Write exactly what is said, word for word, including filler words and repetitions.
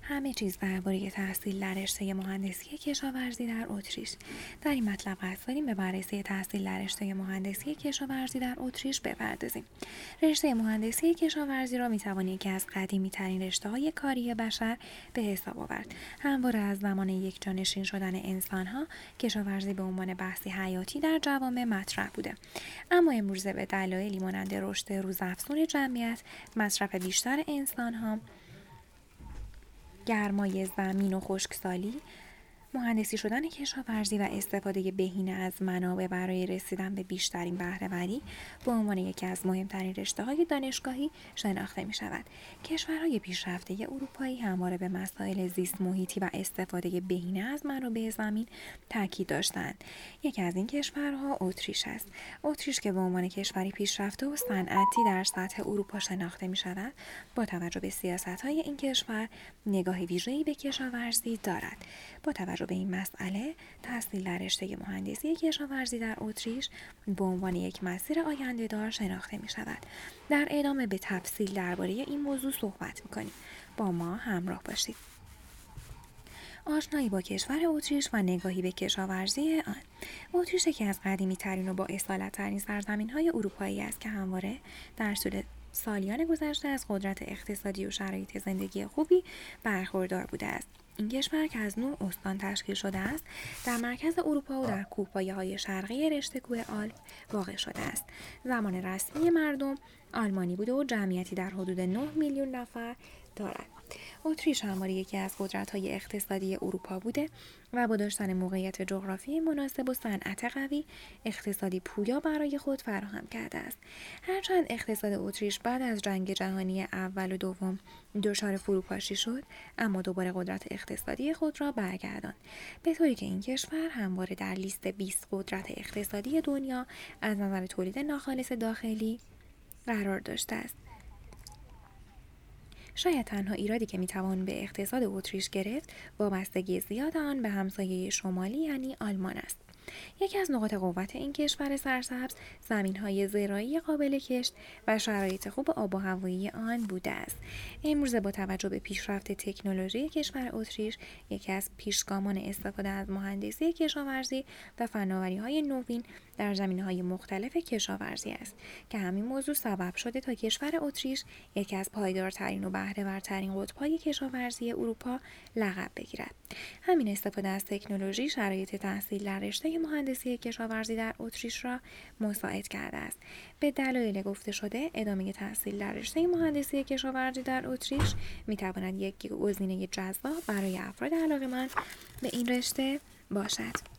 همه چیز درباره تحصیل در رشته مهندسی کشاورزی در اتریش. در این مطلب قصد داریم به بررسی تحصیل در رشته مهندسی کشاورزی در اتریش بپردازیم. رشته مهندسی کشاورزی را میتوان یکی از قدیمی ترین رشته های کاری بشر به حساب آورد. همواره از زمان یک جانشین شدن انسان ها کشاورزی به عنوان بحثی حیاتی در جوامع مطرح بوده. اما امروزه به دلایلی مانند رشد روزافزون جمعیت، مصرف بیشتر انسان ها، گرمای زمین و خشکسالی، مهندسی شدن کشاورزی و استفاده بهینه از منابع برای رسیدن به بیشترین بهره‌وری به عنوان یکی از مهمترین رشته‌های دانشگاهی شناخته می‌شود. کشورهای پیشرفته اروپایی همواره به مسائل زیست محیطی و استفاده بهینه از منابع زمین تاکید داشتند. یکی از این کشورها اتریش است. اتریش که به عنوان کشوری پیشرفته و صنعتی در سطح اروپا شناخته می‌شود، با توجه به سیاست‌های این کشور نگاه ویژه‌ای به کشاورزی دارد. با توجه به این مسئله، تحصیل در رشته مهندسی کشاورزی در اتریش به عنوان یک مسیر آینده دار شناخته می شود. در ادامه به تفصیل درباره این موضوع صحبت می کنیم. با ما همراه باشید. آشنایی با کشور اتریش و نگاهی به کشاورزی آن. اتریش یکی از قدیمی ترین و با اصالت ترین سرزمین های اروپایی است که همواره در طول سالیان گذشته از قدرت اقتصادی و شرایط زندگی خوبی برخوردار بوده است. این کشور که از نه استان تشکیل شده است، در مرکز اروپا و در کوهپایه‌های شرقی رشته کوه آلپ واقع شده است. زبان رسمی مردم آلمانی بوده و جمعیتی در حدود نه میلیون نفر دارد. اتریش همواره یکی از قدرت‌های اقتصادی اروپا بوده و با داشتن موقعیت جغرافیایی مناسب و صنعت قوی، اقتصادی پویا برای خود فراهم کرده است. هرچند اقتصاد اتریش بعد از جنگ جهانی اول و دوم دچار فروپاشی شد، اما دوباره قدرت اقتصادی خود را برگرداند، به طوری که این کشور همواره در لیست بیست قدرت اقتصادی دنیا از نظر تولید ناخالص داخلی قرار داشته است. شاید تنها ایرادی که میتوان به اقتصاد اتریش گرفت وابستگی زیاد آن به همسایه شمالی یعنی آلمان است. یکی از نقاط قوت این کشور سرسبز زمین‌های زراعی قابل کشت و شرایط خوب آب و هوایی آن بوده است. امروزه با توجه به پیشرفت تکنولوژی کشور اتریش، یکی از پیشگامان استفاده از مهندسی کشاورزی و فناوری‌های نوین در زمینه‌های مختلف کشاورزی است که همین موضوع سبب شده تا کشور اتریش یکی از پایدارترین و بهره‌ورترین قطب‌های کشاورزی اروپا لقب بگیرد. همین استفاده از تکنولوژی شرایط تحصیل در رشته مهندسی کشاورزی در اتریش را مساعد کرده است. به دلایل گفته شده، ادامه تحصیل در رشته مهندسی کشاورزی در اتریش می‌تواند یک گزینه جذاب برای افراد علاقه‌مند به این رشته باشد.